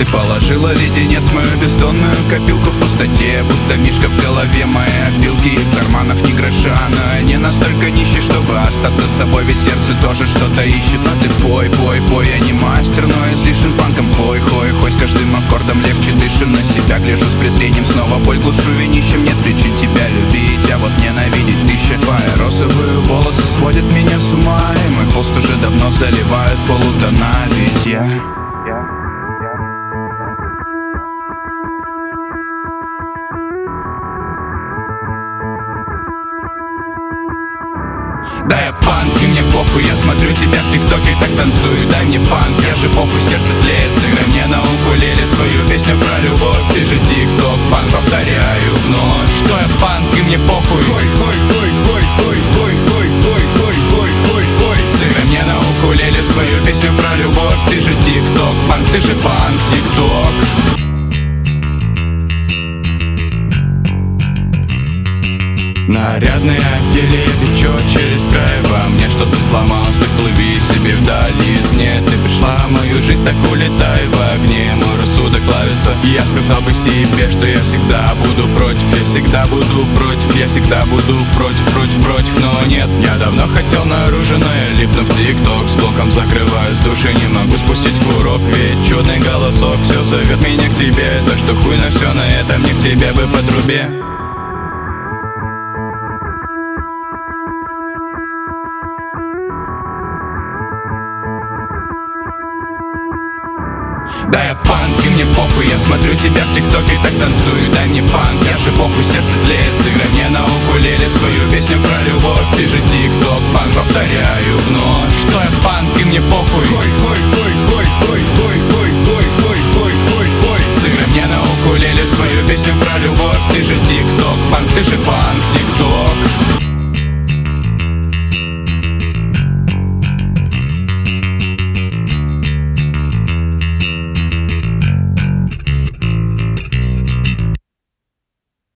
Положила леденец в мою бездонную копилку в пустоте, будто мишка в голове моей опилки. И в карманах ни гроша, но я не настолько нищий, чтобы остаться с собой, ведь сердце тоже что-то ищет. Но ты пой, пой, пой, я не мастер, но излишен панком. Хой, хой, хой, с каждым аккордом легче дышим. На себя гляжу с презрением, снова боль глушу винищем. Нет причин тебя любить, а вот ненавидеть тысяча. Твои розовые волосы сводят меня с ума, и мой холст уже давно заливают полутона. Ведь я да, я панк, и мне похуй, я смотрю тебя в тиктоке, так танцую, дай мне панк. Я же похуй, сердце тлеет, сыграй мне на укулеле свою песню про любовь. Ты же тикток, панк, повторяю вновь, что я панк, и мне похуй. Хой, хой, хой, хой, хой, хой, хой, хой, хой, хой, хой, хой. Сыграй мне на укулеле свою песню про любовь. Ты же тикток, панк, ты же панк, тикток. Нарядная Офелия течет через край, во мне что-то сломалось, так плыви себе вдали. Нет, ты пришла в мою жизнь, так улетай в огне. Мой рассудок плавится, и я сказал бы себе, что я всегда буду против. Я всегда буду против, я всегда буду против, против, против. Но нет, я давно хотел наружу, но я липну в тикток. С блоком закрываю, с души не могу спустить курок. Ведь чудный голосок все зовет меня к тебе. Так что хуй на все на это, мне к тебе бы по трубе. Да, я панк, и мне похуй, я смотрю тебя в тиктоке, так танцую.